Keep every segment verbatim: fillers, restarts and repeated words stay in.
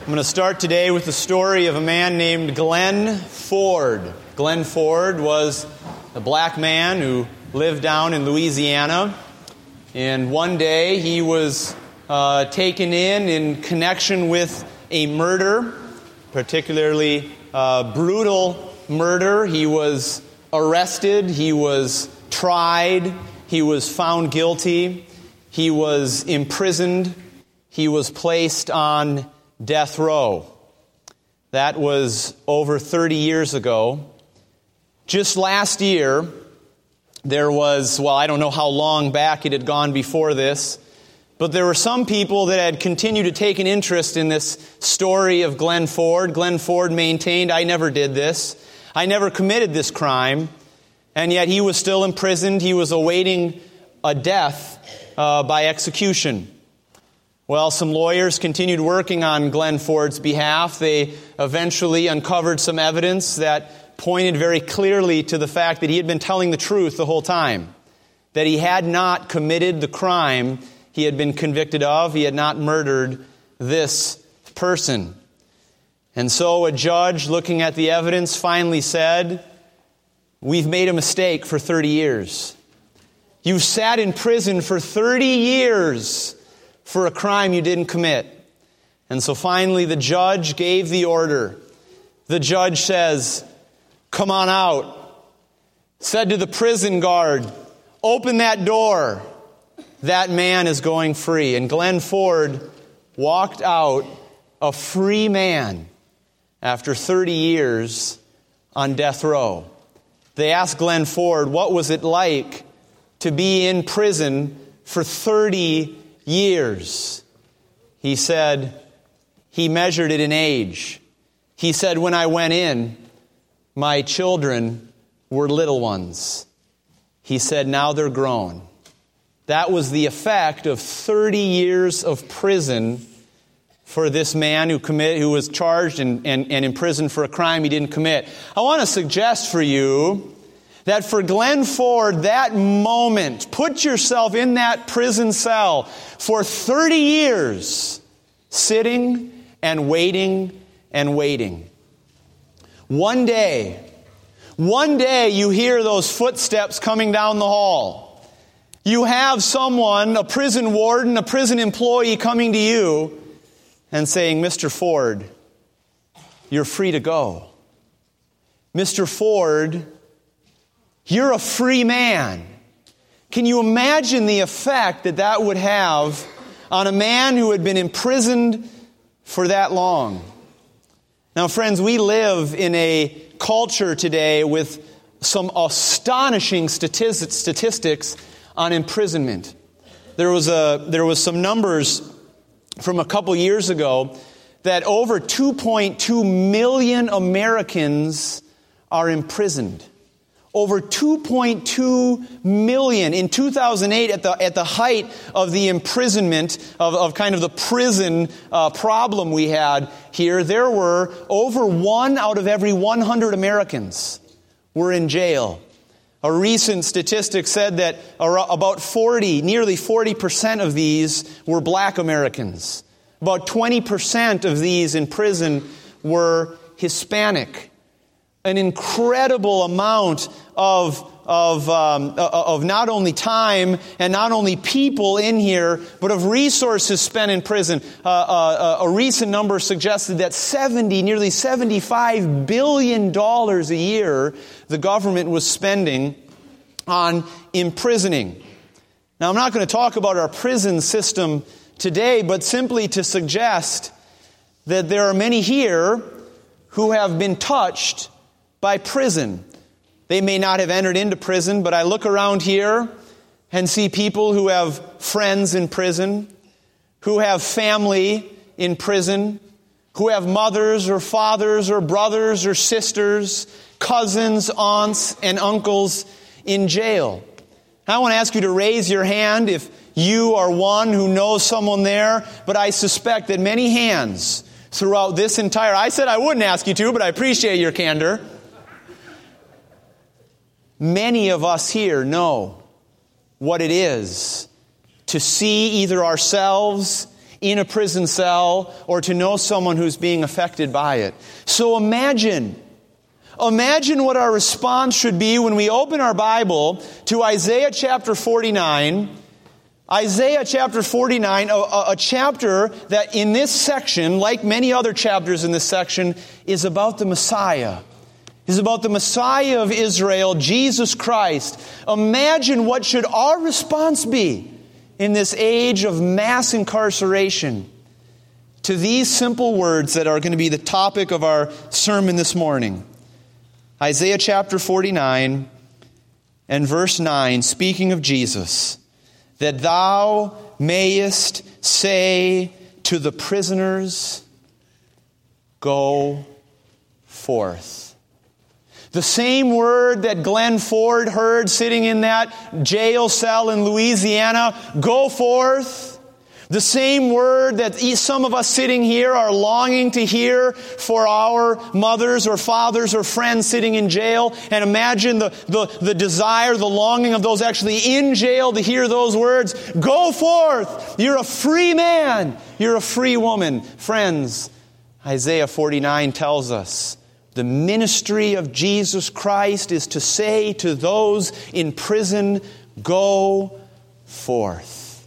I'm going to start today with the story of a man named Glenn Ford. Glenn Ford was a black man who lived down in Louisiana. And one day he was uh, taken in in connection with a murder, particularly uh, brutal murder. He was arrested. He was tried. He was found guilty. He was imprisoned. He was placed on death row. That was over thirty years ago. Just last year, there was, well, I don't know how long back it had gone before this, but there were some people that had continued to take an interest in this story of Glenn Ford. Glenn Ford maintained, I never did this. I never committed this crime. And yet he was still imprisoned. He was awaiting a death uh, by execution. Well, some lawyers continued working on Glenn Ford's behalf. They eventually uncovered some evidence that pointed very clearly to the fact that he had been telling the truth the whole time, that he had not committed the crime he had been convicted of. He had not murdered this person. And so a judge, looking at the evidence, finally said, "We've made a mistake for thirty years. You've sat in prison for thirty years for a crime you didn't commit." And so finally the judge gave the order. The judge says, "Come on out." Said to the prison guard, "Open that door. That man is going free." And Glenn Ford walked out a free man after thirty years on death row. They asked Glenn Ford, what was it like to be in prison for thirty years? He said, he measured it in age. He said, "When I went in, my children were little ones." He said, "Now they're grown." That was the effect of thirty years of prison for this man who commit, who was charged and, and, and imprisoned for a crime he didn't commit. I want to suggest for you that for Glenn Ford, that moment, put yourself in that prison cell for thirty years, sitting and waiting and waiting. One day, one day you hear those footsteps coming down the hall. You have someone, a prison warden, a prison employee coming to you and saying, "Mister Ford, you're free to go. Mister Ford, you're a free man." Can you imagine the effect that that would have on a man who had been imprisoned for that long? Now, friends, we live in a culture today with some astonishing statistics, statistics on imprisonment. There was a there was some numbers from a couple years ago that over two point two million Americans are imprisoned. Over two point two million. In two thousand eight, at the at the height of the imprisonment, of, of kind of the prison uh, problem we had here, there were over one out of every one hundred Americans were in jail. A recent statistic said that about forty, nearly forty percent of these were black Americans. About twenty percent of these in prison were Hispanic. An incredible amount of of um, of not only time and not only people in here, but of resources spent in prison. Uh, uh, a recent number suggested that seventy, nearly seventy-five billion dollars a year the government was spending on imprisoning. Now, I'm not going to talk about our prison system today, but simply to suggest that there are many here who have been touched by prison. They may not have entered into prison, but I look around here and see people who have friends in prison, who have family in prison, who have mothers or fathers or brothers or sisters, cousins, aunts, and uncles in jail. I want to ask you to raise your hand if you are one who knows someone there, but I suspect that many hands throughout this entire... I said I wouldn't ask you to, but I appreciate your candor. Many of us here know what it is to see either ourselves in a prison cell or to know someone who's being affected by it. So imagine, imagine what our response should be when we open our Bible to Isaiah chapter forty-nine. Isaiah chapter forty-nine, a, a, a chapter that in this section, like many other chapters in this section, is about the Messiah. Is about the Messiah of Israel, Jesus Christ. Imagine what should our response be in this age of mass incarceration to these simple words that are going to be the topic of our sermon this morning. Isaiah chapter forty-nine and verse nine, speaking of Jesus, that thou mayest say to the prisoners, go forth. The same word that Glenn Ford heard sitting in that jail cell in Louisiana, go forth. The same word that some of us sitting here are longing to hear for our mothers or fathers or friends sitting in jail. And imagine the, the, the desire, the longing of those actually in jail to hear those words. Go forth. You're a free man. You're a free woman. Friends, Isaiah forty-nine tells us the ministry of Jesus Christ is to say to those in prison, go forth.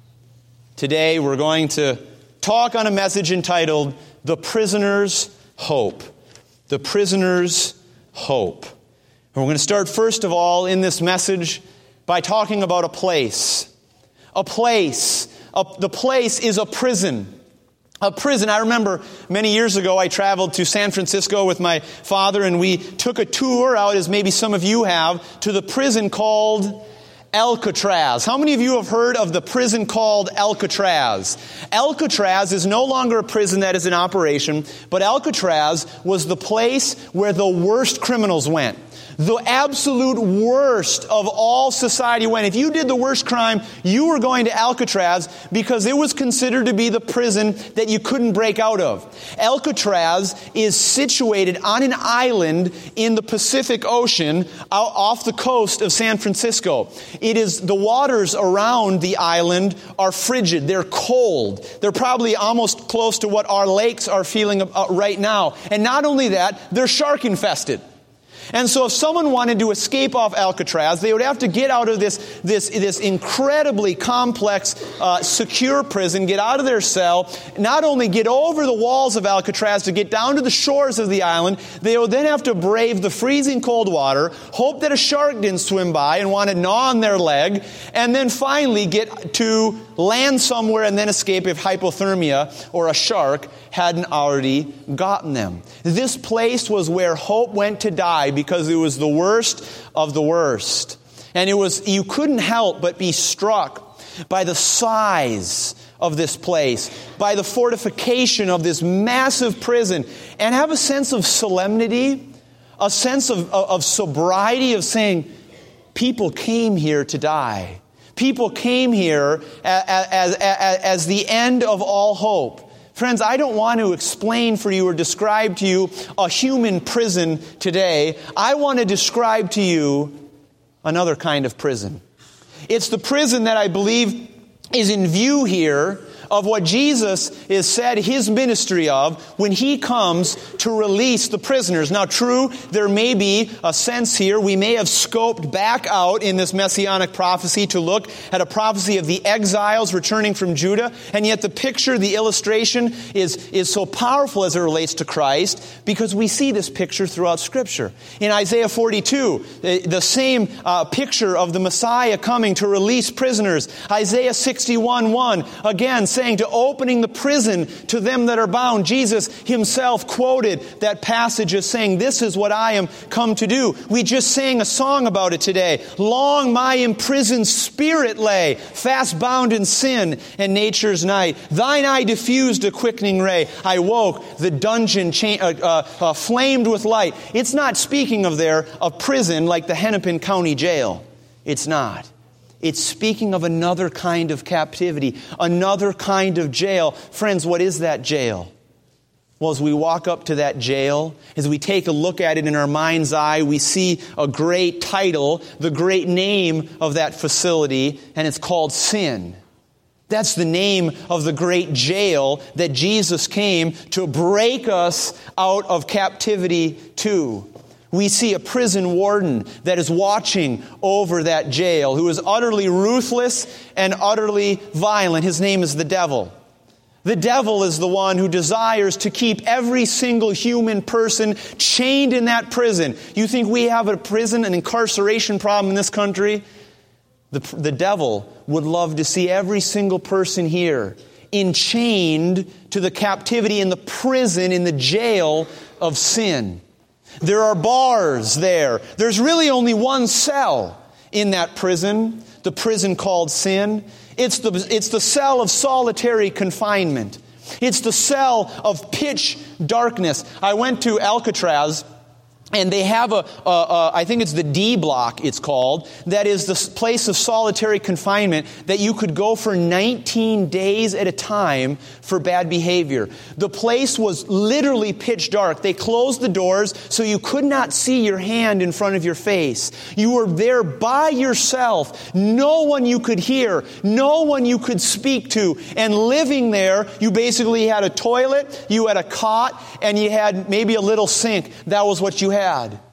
Today we're going to talk on a message entitled, The Prisoner's Hope. The Prisoner's Hope. And we're going to start first of all in this message by talking about a place. A place. A, the place is a prison. A prison. I remember many years ago I traveled to San Francisco with my father and we took a tour out, as maybe some of you have, to the prison called Alcatraz. How many of you have heard of the prison called Alcatraz? Alcatraz is no longer a prison that is in operation, but Alcatraz was the place where the worst criminals went. The absolute worst of all society went. If you did the worst crime, you were going to Alcatraz because it was considered to be the prison that you couldn't break out of. Alcatraz is situated on an island in the Pacific Ocean out off the coast of San Francisco. It is, the waters around the island are frigid. They're cold. They're probably almost close to what our lakes are feeling right now. And not only that, they're shark infested. And so if someone wanted to escape off Alcatraz, they would have to get out of this, this, this incredibly complex, uh, secure prison, get out of their cell, not only get over the walls of Alcatraz to get down to the shores of the island, they would then have to brave the freezing cold water, hope that a shark didn't swim by and want to gnaw on their leg, and then finally get to land somewhere and then escape if hypothermia or a shark hadn't already gotten them. This place was where hope went to die because it was the worst of the worst. And it was, you couldn't help but be struck by the size of this place, by the fortification of this massive prison, and have a sense of solemnity, a sense of, of, of sobriety, of saying, people came here to die. People came here as, as, as, as the end of all hope. Friends, I don't want to explain for you or describe to you a human prison today. I want to describe to you another kind of prison. It's the prison that I believe is in view here of what Jesus is said his ministry of when he comes to release the prisoners. Now, true, there may be a sense here. We may have scoped back out in this messianic prophecy to look at a prophecy of the exiles returning from Judah. And yet the picture, the illustration is, is so powerful as it relates to Christ because we see this picture throughout Scripture. In Isaiah forty-two, the, the same uh, picture of the Messiah coming to release prisoners. Isaiah sixty-one one, again, saying to opening the prison to them that are bound. Jesus himself quoted that passage as saying, this is what I am come to do. We just sang a song about it today. Long my imprisoned spirit lay, fast bound in sin and nature's night. Thine eye diffused a quickening ray. I woke, the dungeon cha- uh, uh, uh, flamed with light. It's not speaking of there a prison like the Hennepin County Jail. It's not. It's speaking of another kind of captivity, another kind of jail. Friends, what is that jail? Well, as we walk up to that jail, as we take a look at it in our mind's eye, we see a great title, the great name of that facility, and it's called sin. That's the name of the great jail that Jesus came to break us out of captivity to. We see a prison warden that is watching over that jail, who is utterly ruthless and utterly violent. His name is the devil. The devil is the one who desires to keep every single human person chained in that prison. You think we have a prison, an incarceration problem in this country? The, the devil would love to see every single person here enchained to the captivity in the prison, in the jail of sin. There are bars there. There's really only one cell in that prison, the prison called sin. It's the, it's the cell of solitary confinement. It's the cell of pitch darkness. I went to Alcatraz, and they have a, a, a, I think it's the D block, it's called, that is the place of solitary confinement that you could go for nineteen days at a time for bad behavior. The place was literally pitch dark. They closed the doors so you could not see your hand in front of your face. You were there by yourself. No one you could hear. No one you could speak to. And living there, you basically had a toilet, you had a cot, and you had maybe a little sink. That was what you had.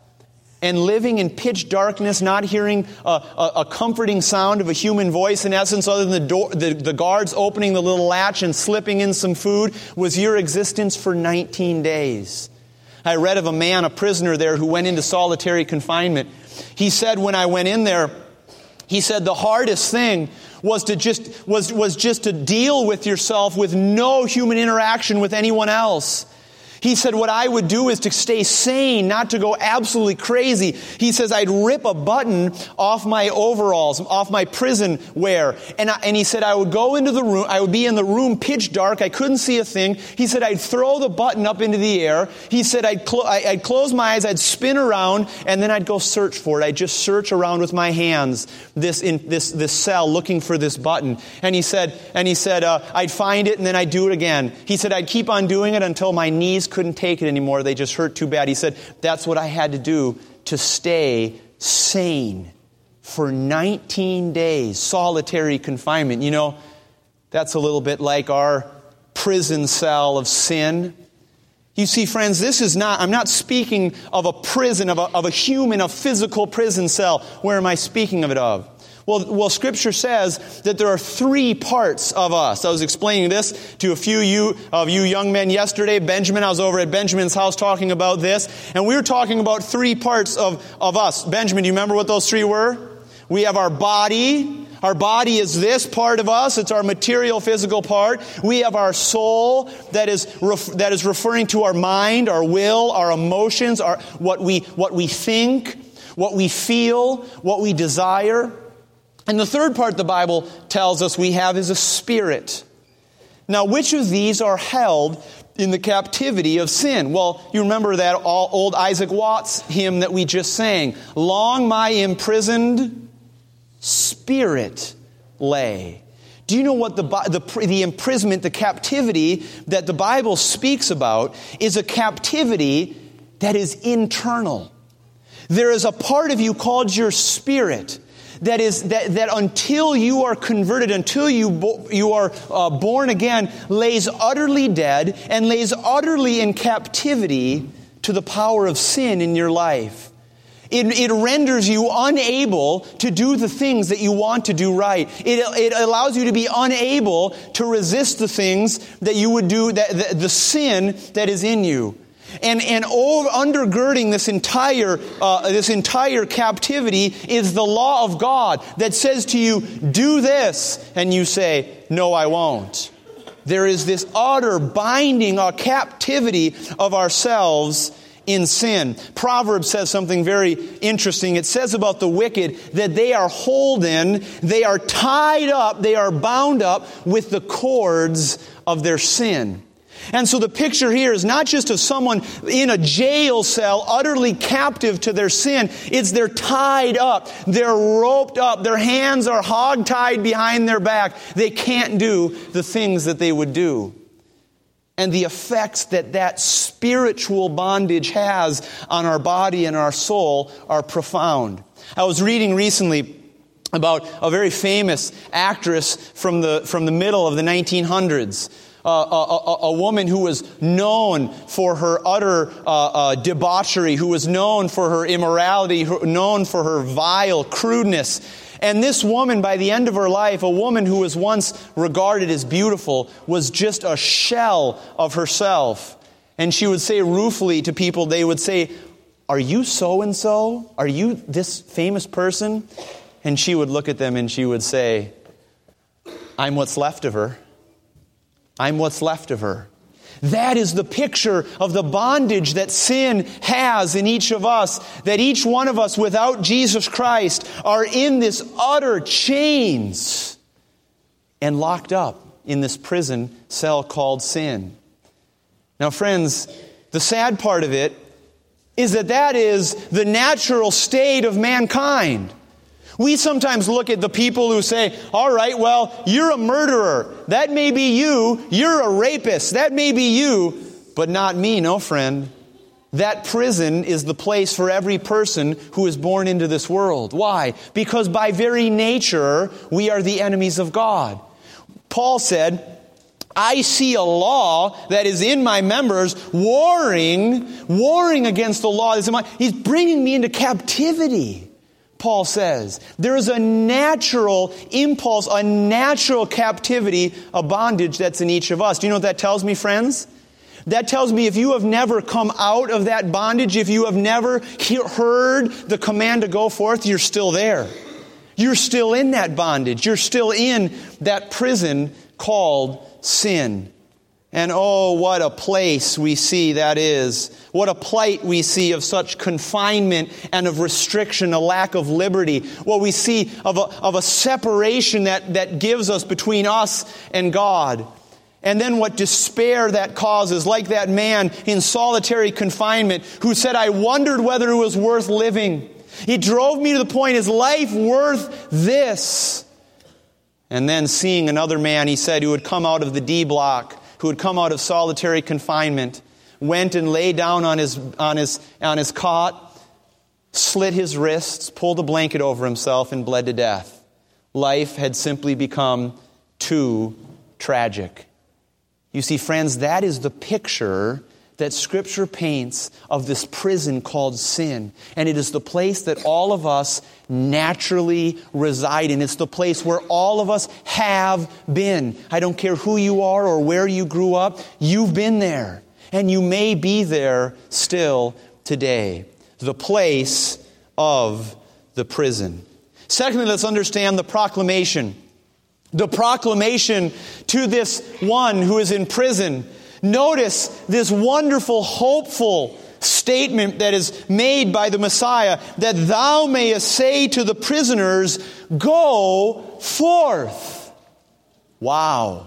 And living in pitch darkness, not hearing a, a, a comforting sound of a human voice, in essence, other than the, door, the, the guards opening the little latch and slipping in some food, was your existence for nineteen days. I read of a man, a prisoner there, who went into solitary confinement. He said, when I went in there, he said the hardest thing was to just was was just to deal with yourself with no human interaction with anyone else. He said, what I would do is to stay sane, not to go absolutely crazy. He says, I'd rip a button off my overalls, off my prison wear. And, I, and he said, I would go into the room, I would be in the room pitch dark, I couldn't see a thing. He said, I'd throw the button up into the air. He said, I'd, clo- I'd close my eyes, I'd spin around, and then I'd go search for it. I'd just search around with my hands, this in this this cell, looking for this button. And he said, and he said, uh, I'd find it, and then I'd do it again. He said, I'd keep on doing it until my knees couldn't take it anymore. They just hurt too bad. He said, that's what I had to do to stay sane for nineteen days, solitary confinement. You know, that's a little bit like our prison cell of sin. You see, friends, this is not, I'm not speaking of a prison, of a, of a human, a physical prison cell. Where am I speaking of it of? Well, well, Scripture says that there are three parts of us. I was explaining this to a few you, of you young men yesterday. Benjamin, I was over at Benjamin's house talking about this. And we were talking about three parts of, of us. Benjamin, do you remember what those three were? We have our body. Our body is this part of us. It's our material, physical part. We have our soul that is ref, that is referring to our mind, our will, our emotions, our what we what we think, what we feel, what we desire. And the third part the Bible tells us we have is a spirit. Now, which of these are held in the captivity of sin? Well, you remember that old Isaac Watts hymn that we just sang. Long my imprisoned spirit lay. Do you know what the, the, the imprisonment, the captivity that the Bible speaks about is a captivity that is internal. There is a part of you called your spirit. That is, that, that until you are converted, until you, you are uh, born again, lays utterly dead and lays utterly in captivity to the power of sin in your life. It, it renders you unable to do the things that you want to do right. It, it allows you to be unable to resist the things that you would do, that, the, the sin that is in you. And and over, undergirding this entire uh, this entire captivity is the law of God that says to you, do this, and you say, no, I won't. There is this utter binding, a captivity of ourselves in sin. Proverbs says something very interesting. It says about the wicked that they are holden, they are tied up, they are bound up with the cords of their sin. And so the picture here is not just of someone in a jail cell, utterly captive to their sin. It's they're tied up. They're roped up. Their hands are hog-tied behind their back. They can't do the things that they would do. And the effects that that spiritual bondage has on our body and our soul are profound. I was reading recently about a very famous actress from the, from the middle of the nineteen hundreds. Uh, a, a, a woman who was known for her utter uh, uh, debauchery, who was known for her immorality, who, known for her vile crudeness. And this woman, by the end of her life, a woman who was once regarded as beautiful, was just a shell of herself. And she would say ruefully to people, they would say, "Are you so-and-so? Are you this famous person?" And she would look at them and she would say, "I'm what's left of her. I'm what's left of her." That is the picture of the bondage that sin has in each of us. That each one of us without Jesus Christ are in this utter chains and locked up in this prison cell called sin. Now, friends, the sad part of it is that that is the natural state of mankind. We sometimes look at the people who say, "All right, well, you're a murderer. That may be you. You're a rapist. That may be you, but not me." No, friend. That prison is the place for every person who is born into this world. Why? Because by very nature, we are the enemies of God. Paul said, "I see a law that is in my members, warring, warring against the law that's in my..." He's bringing me into captivity. Paul says, there is a natural impulse, a natural captivity, a bondage that's in each of us. Do you know what that tells me, friends? That tells me if you have never come out of that bondage, if you have never he- heard the command to go forth, you're still there. You're still in that bondage. You're still in that prison called sin. And oh, what a place we see that is. What a plight we see of such confinement and of restriction, a lack of liberty. What we see of a, of a separation that, that gives us between us and God. And then what despair that causes, like that man in solitary confinement who said, "I wondered whether it was worth living. It drove me to the point, is life worth this?" And then seeing another man, he said, who had come out of the D block, who had come out of solitary confinement, went and lay down on his, on his, on his cot, slit his wrists, pulled a blanket over himself, and bled to death. Life had simply become too tragic. You see, friends, that is the picture that Scripture paints of this prison called sin. And it is the place that all of us naturally reside in. It's the place where all of us have been. I don't care who you are or where you grew up, you've been there. And you may be there still today. The place of the prison. Secondly, let's understand the proclamation. The proclamation to this one who is in prison. Notice this wonderful, hopeful statement that is made by the Messiah, that thou mayest say to the prisoners, "Go forth." Wow.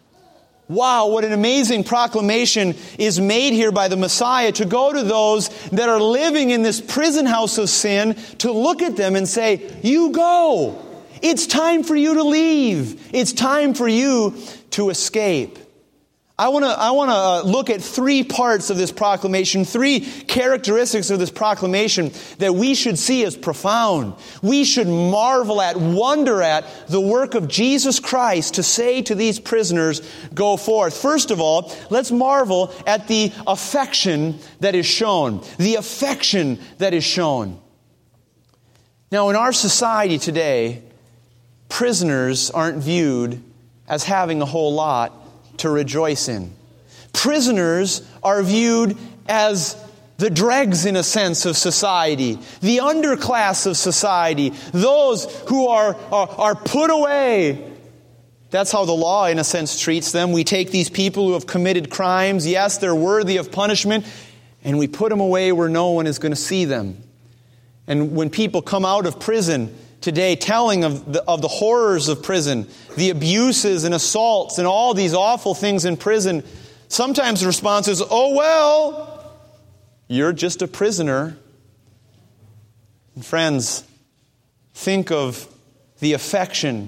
Wow, what an amazing proclamation is made here by the Messiah to go to those that are living in this prison house of sin, to look at them and say, "You go. It's time for you to leave. It's time for you to escape." I want to I want to look at three parts of this proclamation, three characteristics of this proclamation that we should see as profound. We should marvel at, wonder at the work of Jesus Christ to say to these prisoners, "Go forth." First of all, let's marvel at the affection that is shown. The affection that is shown. Now, in our society today, prisoners aren't viewed as having a whole lot to rejoice in. Prisoners are viewed as the dregs, in a sense, of society, the underclass of society, those who are, are, are put away. That's how the law, in a sense, treats them. We take these people who have committed crimes, yes, they're worthy of punishment, and we put them away where no one is going to see them. And when people come out of prison today, telling of the, of the horrors of prison, the abuses and assaults and all these awful things in prison, sometimes the response is, "Oh, well, you're just a prisoner." And friends, think of the affection,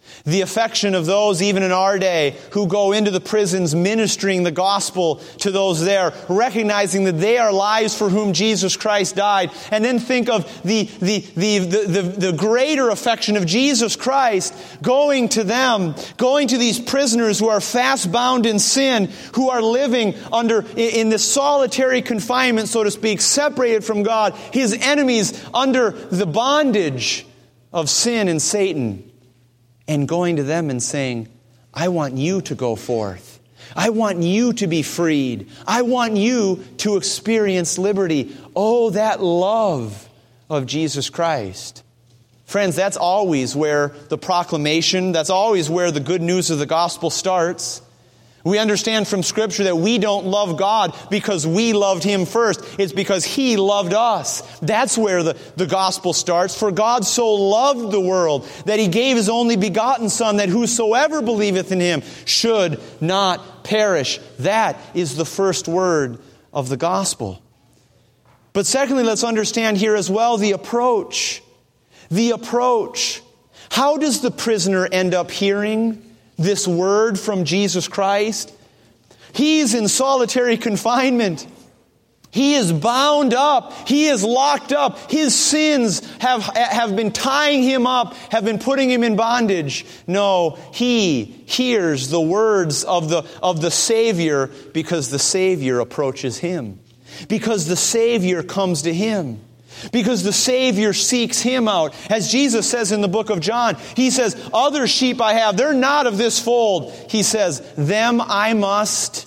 The affection of those even in our day who go into the prisons ministering the gospel to those there, recognizing that they are lives for whom Jesus Christ died. And then think of the, the, the, the, the, the greater affection of Jesus Christ going to them, going to these prisoners who are fast bound in sin, who are living under in this solitary confinement, so to speak, separated from God, his enemies under the bondage of sin and Satan. And going to them and saying, I want you to go forth. I want you to be freed. I want you to experience liberty. Oh, that love of Jesus Christ. Friends, that's always where the proclamation, that's always where the good news of the gospel starts. We understand from Scripture that we don't love God because we loved Him first. It's because He loved us. That's where the, the gospel starts. For God so loved the world that He gave His only begotten Son, that whosoever believeth in Him should not perish. That is the first word of the gospel. But secondly, let's understand here as well the approach. The approach. How does the prisoner end up hearing this word from Jesus Christ? He's in solitary confinement. He is bound up. He is locked up. His sins have, have been tying him up, have been putting him in bondage. No, he hears the words of the, of the Savior because the Savior approaches him. Because the Savior comes to him. Because the Savior seeks him out. As Jesus says in the book of John, He says, other sheep I have, they're not of this fold. He says, them I must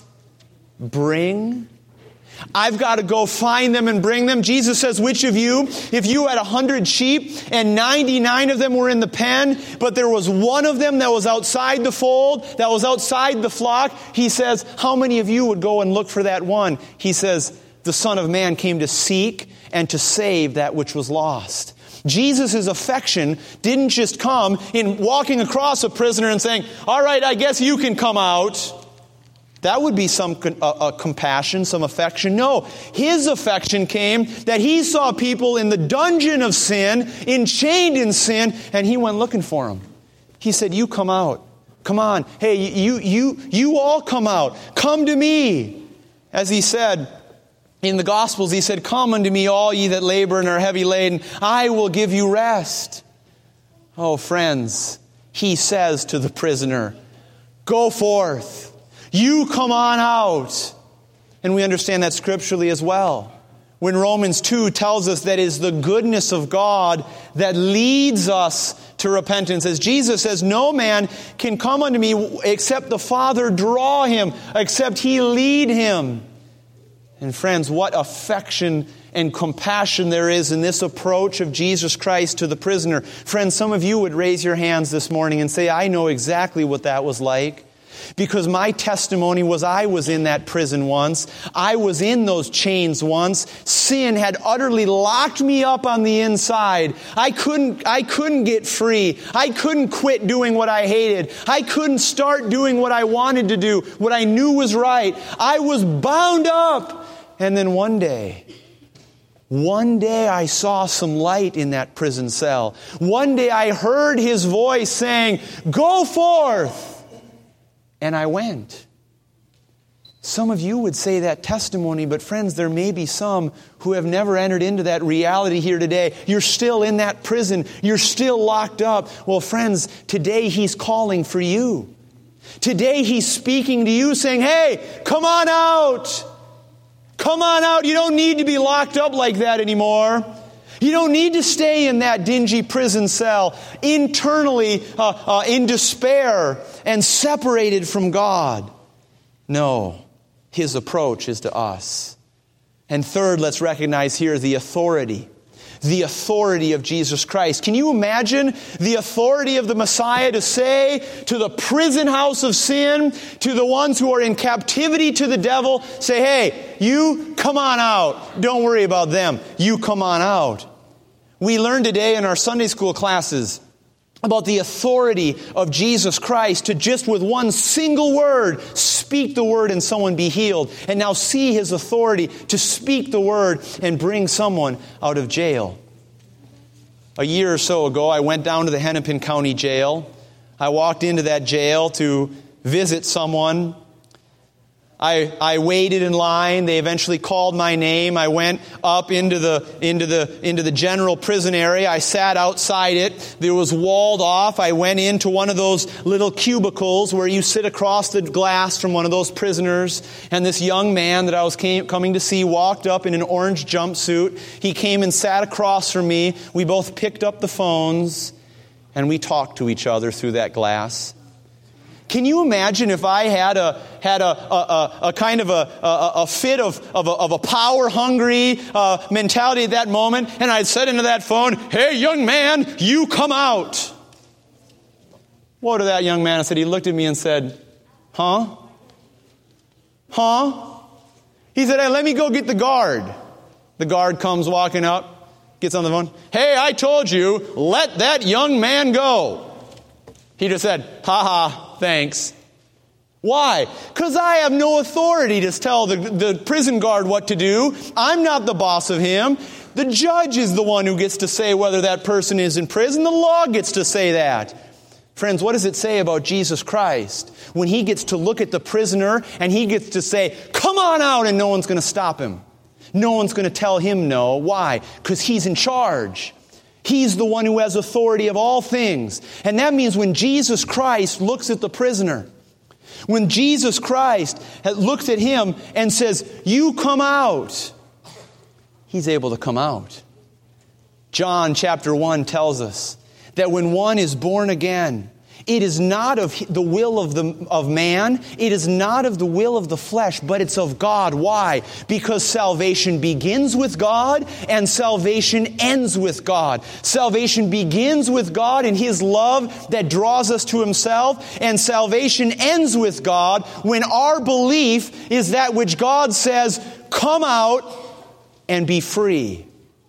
bring. I've got to go find them and bring them. Jesus says, which of you, if you had a hundred sheep and ninety-nine of them were in the pen, but there was one of them that was outside the fold, that was outside the flock, He says, how many of you would go and look for that one? He says, the Son of Man came to seek and to save that which was lost. Jesus' affection didn't just come in walking across a prisoner and saying, all right, I guess you can come out. That would be some uh, uh, compassion, some affection. No, His affection came that He saw people in the dungeon of sin, enchained in sin, and He went looking for them. He said, you come out. Come on. Hey, you, you, you all come out. Come to me. As He said, in the Gospels, He said, come unto me, all ye that labor and are heavy laden. I will give you rest. Oh, friends, He says to the prisoner, go forth. You come on out. And we understand that scripturally as well. When Romans two tells us that it is the goodness of God that leads us to repentance. As Jesus says, no man can come unto me except the Father draw him, except He lead him. And friends, what affection and compassion there is in this approach of Jesus Christ to the prisoner. Friends, some of you would raise your hands this morning and say, I know exactly what that was like. Because my testimony was I was in that prison once. I was in those chains once. Sin had utterly locked me up on the inside. I couldn't, I couldn't get free. I couldn't quit doing what I hated. I couldn't start doing what I wanted to do, what I knew was right. I was bound up. And then one day, one day I saw some light in that prison cell. One day I heard His voice saying, go forth. And I went. Some of you would say that testimony, but friends, there may be some who have never entered into that reality here today. You're still in that prison. You're still locked up. Well, friends, today He's calling for you. Today He's speaking to you saying, hey, come on out. Come on out. You don't need to be locked up like that anymore. You don't need to stay in that dingy prison cell, internally uh, uh, in despair and separated from God. No, His approach is to us. And third, let's recognize here the authority. The authority of Jesus Christ. Can you imagine the authority of the Messiah to say to the prison house of sin, to the ones who are in captivity to the devil, say, hey, you come on out. Don't worry about them. You come on out. We learned today in our Sunday school classes about the authority of Jesus Christ to just with one single word speak the word and someone be healed. And now see His authority to speak the word and bring someone out of jail. A year or so ago, I went down to the Hennepin County Jail. I walked into that jail to visit someone. I, I waited in line. They eventually called my name. I went up into the into the into the general prison area. I sat outside it. It was walled off. I went into one of those little cubicles where you sit across the glass from one of those prisoners. And this young man that I was came, coming to see walked up in an orange jumpsuit. He came and sat across from me. We both picked up the phones and we talked to each other through that glass. Can you imagine if I had a had a a, a, a kind of a, a, a fit of of a, of a power hungry uh, mentality at that moment, and I'd said into that phone, "Hey, young man, you come out." What did that young man I said? He looked at me and said, "Huh? Huh?" He said, "Hey, let me go get the guard." The guard comes walking up, gets on the phone. "Hey, I told you, let that young man go." He just said, "Ha ha, thanks." Why? Because I have no authority to tell the, the prison guard what to do. I'm not the boss of him. The judge is the one who gets to say whether that person is in prison. The law gets to say that. Friends, what does it say about Jesus Christ when He gets to look at the prisoner and He gets to say, "Come on out," and no one's going to stop Him. No one's going to tell Him no. Why? Because He's in charge. He's the one who has authority of all things. And that means when Jesus Christ looks at the prisoner, when Jesus Christ looks at him and says, "You come out," He's able to come out. John chapter one tells us that when one is born again, it is not of the will of the of man. It is not of the will of the flesh, but it's of God. Why? Because salvation begins with God and salvation ends with God. Salvation begins with God and His love that draws us to Himself, and salvation ends with God when our belief is that which God says, "Come out and be free."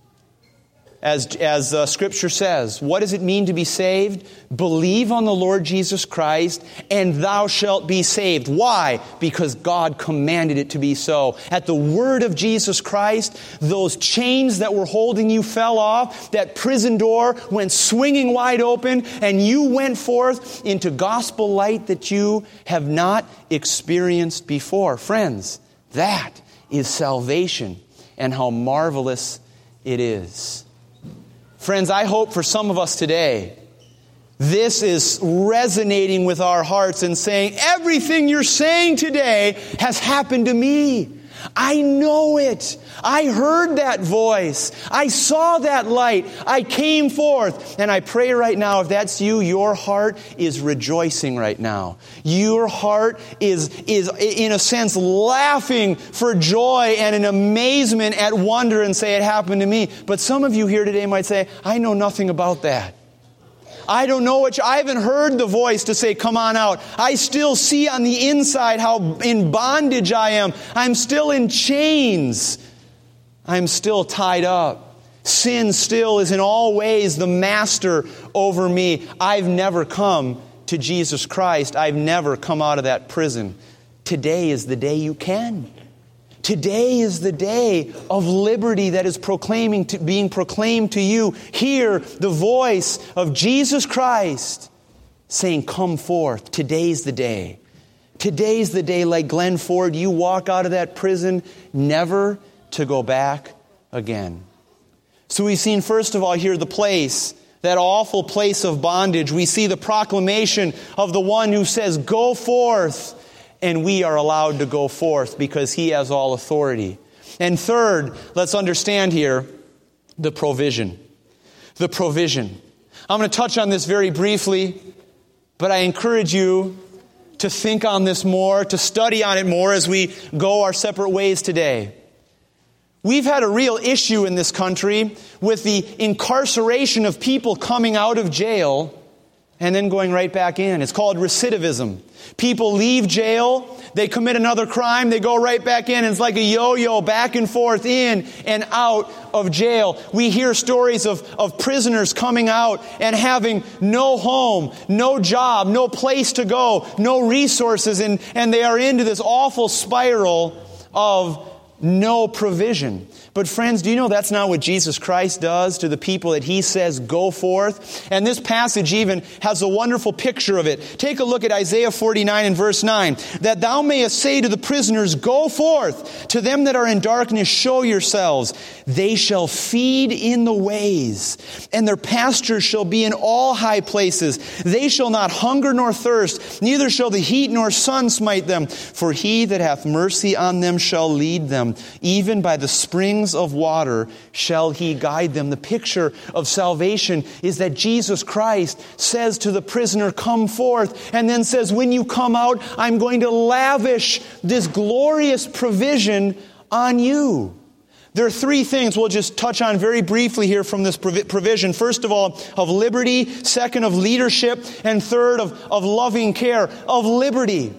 As, as uh, Scripture says, what does it mean to be saved? Believe on the Lord Jesus Christ, and thou shalt be saved. Why? Because God commanded it to be so. At the word of Jesus Christ, those chains that were holding you fell off. That prison door went swinging wide open, and you went forth into gospel light that you have not experienced before. Friends, that is salvation, and how marvelous it is. Friends, I hope for some of us today, this is resonating with our hearts and saying, everything you're saying today has happened to me. I know it. I heard that voice. I saw that light. I came forth. And I pray right now, if that's you, your heart is rejoicing right now. Your heart is, is in a sense, laughing for joy and in amazement at wonder and say, it happened to me. But some of you here today might say, I know nothing about that. I don't know what you, I haven't heard the voice to say, come on out. I still see on the inside how in bondage I am. I'm still in chains. I'm still tied up. Sin still is in all ways the master over me. I've never come to Jesus Christ. I've never come out of that prison. Today is the day you can. Today is the day of liberty that is proclaiming to, being proclaimed to you. Hear the voice of Jesus Christ saying, come forth. Today's the day. Today's the day, like Glenn Ford, you walk out of that prison never to go back again. So we've seen, first of all, here the place, that awful place of bondage. We see the proclamation of the one who says, go forth. And we are allowed to go forth because He has all authority. And third, let's understand here the provision. The provision. I'm going to touch on this very briefly, but I encourage you to think on this more, to study on it more as we go our separate ways today. We've had a real issue in this country with the incarceration of people coming out of jail and then going right back in. It's called recidivism. People leave jail, they commit another crime, they go right back in. It's like a yo-yo, back and forth, in and out of jail. We hear stories of, of prisoners coming out and having no home, no job, no place to go, no resources, and, and they are into this awful spiral of no provision. But friends, do you know that's not what Jesus Christ does to the people that He says, go forth? And this passage even has a wonderful picture of it. Take a look at Isaiah forty-nine and verse nine. That thou mayest say to the prisoners, go forth. To them that are in darkness, show yourselves. They shall feed in the ways, and their pastures shall be in all high places. They shall not hunger nor thirst, neither shall the heat nor sun smite them. For He that hath mercy on them shall lead them. Even by the springs of water shall He guide them. The picture of salvation is that Jesus Christ says to the prisoner, come forth, and then says, when you come out, I'm going to lavish this glorious provision on you. There are three things we'll just touch on very briefly here from this provision. First of all, of liberty. Second, of leadership. And third, of, of loving care. Of liberty.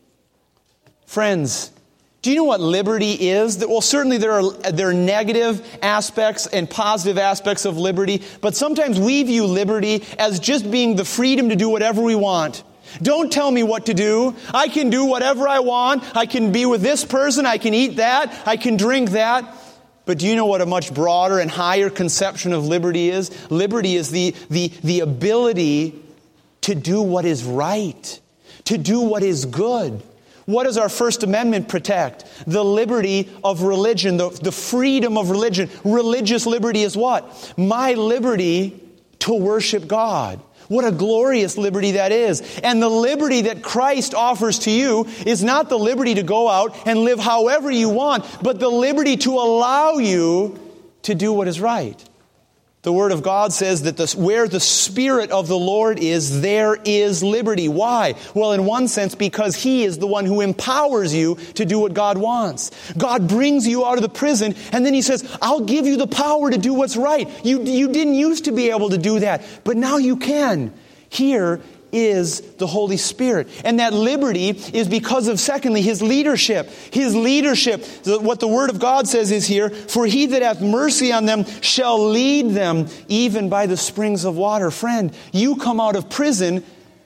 Friends, do you know what liberty is? Well, certainly there are, there are negative aspects and positive aspects of liberty, but sometimes we view liberty as just being the freedom to do whatever we want. Don't tell me what to do. I can do whatever I want. I can be with this person. I can eat that. I can drink that. But do you know what a much broader and higher conception of liberty is? Liberty is the, the, the ability to do what is right, to do what is good. What does our First Amendment protect? The liberty of religion, the, the freedom of religion. Religious liberty is what? My liberty to worship God. What a glorious liberty that is. And the liberty that Christ offers to you is not the liberty to go out and live however you want, but the liberty to allow you to do what is right. The Word of God says that the, where the Spirit of the Lord is, there is liberty. Why? Well, in one sense, because He is the one who empowers you to do what God wants. God brings you out of the prison, and then He says, I'll give you the power to do what's right. You, you didn't used to be able to do that, but now you can. Here is the Holy Spirit. And that liberty is because of, secondly, His leadership. His leadership, what the Word of God says is here, for He that hath mercy on them shall lead them even by the springs of water. Friend, you come out of prison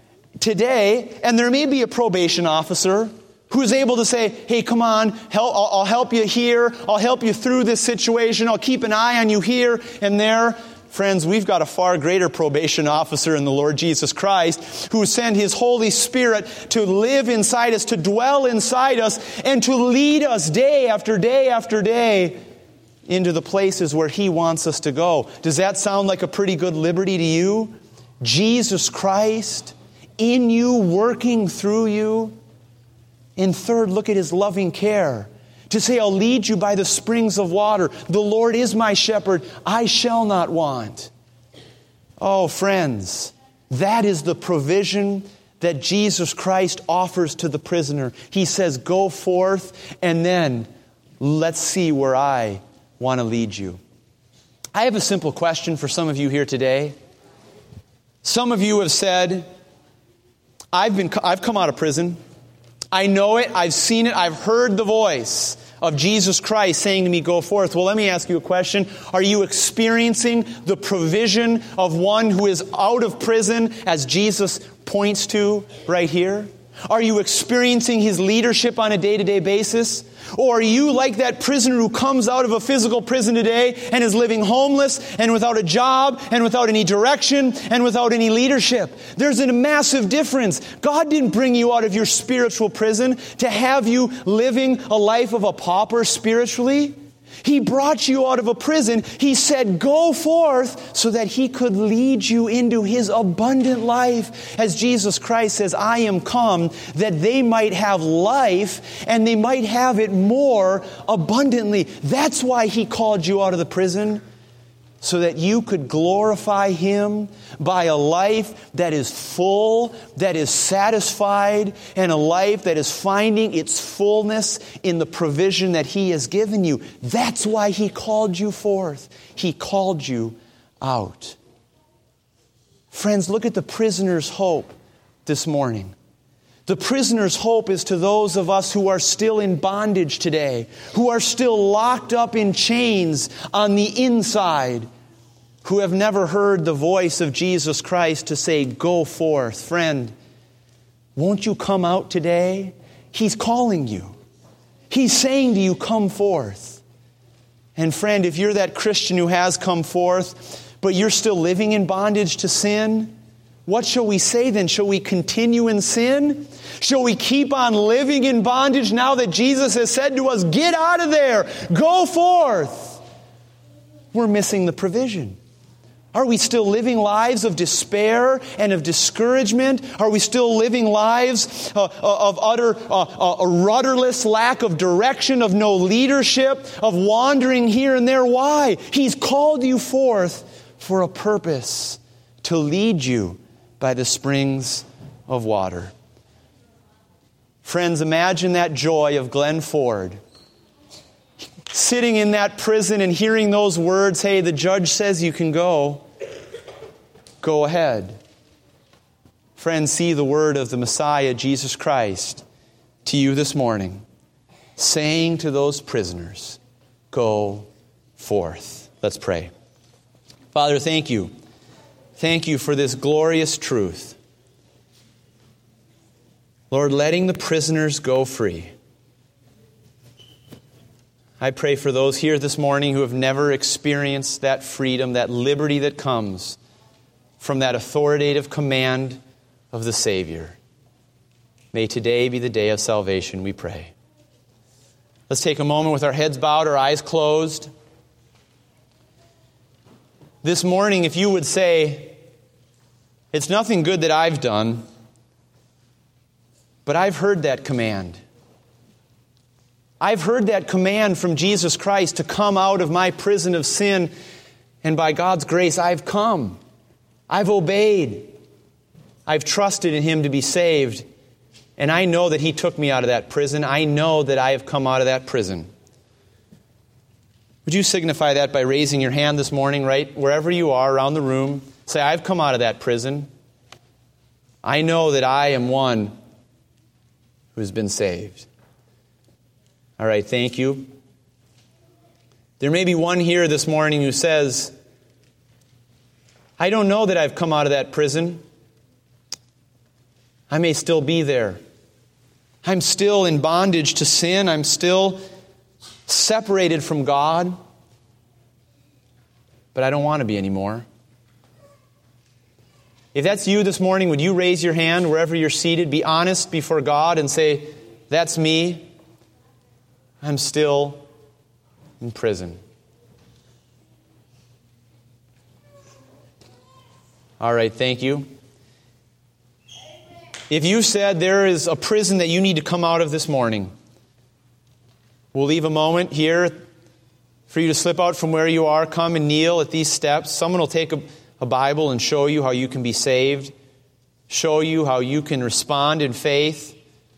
today, and there may be a probation officer who is able to say, hey, come on, help, I'll, I'll help you here. I'll help you through this situation. I'll keep an eye on you here and there. Friends, we've got a far greater probation officer in the Lord Jesus Christ who sent His Holy Spirit to live inside us, to dwell inside us, and to lead us day after day after day into the places where He wants us to go. Does that sound like a pretty good liberty to you? Jesus Christ in you, working through you. And third, look at His loving care. To say, I'll lead you by the springs of water. The Lord is my shepherd. I shall not want. Oh, friends, that is the provision that Jesus Christ offers to the prisoner. He says, go forth, and then let's see where I want to lead you. I have a simple question for some of you here today. Some of you have said, I've been, I've come out of prison. I know it, I've seen it, I've heard the voice of Jesus Christ saying to me, go forth. Well, let me ask you a question. Are you experiencing the provision of one who is out of prison, as Jesus points to right here? Are you experiencing His leadership on a day-to-day basis? Or are you like that prisoner who comes out of a physical prison today and is living homeless and without a job and without any direction and without any leadership? There's a massive difference. God didn't bring you out of your spiritual prison to have you living a life of a pauper spiritually. He brought you out of a prison. He said, go forth so that He could lead you into His abundant life. As Jesus Christ says, I am come that they might have life and they might have it more abundantly. That's why He called you out of the prison, so that you could glorify Him by a life that is full, that is satisfied, and a life that is finding its fullness in the provision that He has given you. That's why He called you forth. He called you out. Friends, look at the prisoner's hope this morning. The prisoner's hope is to those of us who are still in bondage today, who are still locked up in chains on the inside, who have never heard the voice of Jesus Christ to say, go forth. Friend, won't you come out today? He's calling you. He's saying to you, come forth. And friend, if you're that Christian who has come forth, but you're still living in bondage to sin, what shall we say then? Shall we continue in sin? Shall we keep on living in bondage now that Jesus has said to us, get out of there, go forth? We're missing the provision. Are we still living lives of despair and of discouragement? Are we still living lives uh, of utter, uh, a rudderless lack of direction, of no leadership, of wandering here and there? Why? He's called you forth for a purpose, to lead you by the springs of water. Friends, imagine that joy of Glenn Ford, sitting in that prison and hearing those words, hey, the judge says you can go. Go ahead. Friends, see the word of the Messiah, Jesus Christ, to you this morning, saying to those prisoners, go forth. Let's pray. Father, thank you. Thank you for this glorious truth. Lord, letting the prisoners go free. I pray for those here this morning who have never experienced that freedom, that liberty that comes from that authoritative command of the Savior. May today be the day of salvation, we pray. Let's take a moment with our heads bowed, our eyes closed. This morning, if you would say, it's nothing good that I've done, but I've heard that command. I've heard that command from Jesus Christ to come out of my prison of sin, and by God's grace, I've come. I've obeyed. I've trusted in Him to be saved, and I know that He took me out of that prison. I know that I have come out of that prison. Would you signify that by raising your hand this morning, right wherever you are around the room? Say, I've come out of that prison. I know that I am one who's been saved. All right, thank you. There may be one here this morning who says, I don't know that I've come out of that prison. I may still be there. I'm still in bondage to sin. I'm still separated from God. But I don't want to be anymore. If that's you this morning, would you raise your hand wherever you're seated? Be honest before God and say, that's me. I'm still in prison. All right, thank you. If you said there is a prison that you need to come out of this morning, we'll leave a moment here for you to slip out from where you are. Come and kneel at these steps. Someone will take a, a Bible and show you how you can be saved, show you how you can respond in faith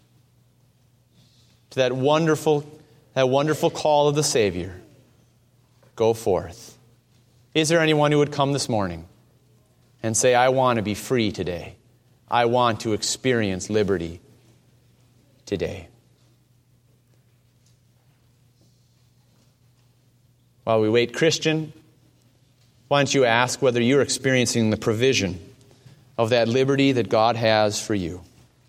to that wonderful That wonderful call of the Savior. Go forth. Is there anyone who would come this morning and say, I want to be free today. I want to experience liberty today? While we wait, Christian, why don't you ask whether you're experiencing the provision of that liberty that God has for you?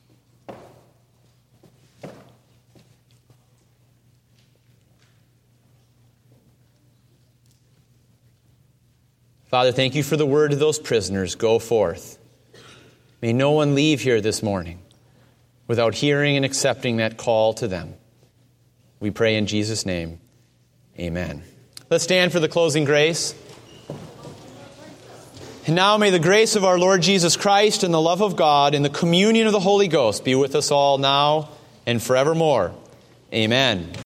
Father, thank you for the word to those prisoners. Go forth. May no one leave here this morning without hearing and accepting that call to them. We pray in Jesus' name. Amen. Let's stand for the closing grace. And now may the grace of our Lord Jesus Christ and the love of God and the communion of the Holy Ghost be with us all now and forevermore. Amen.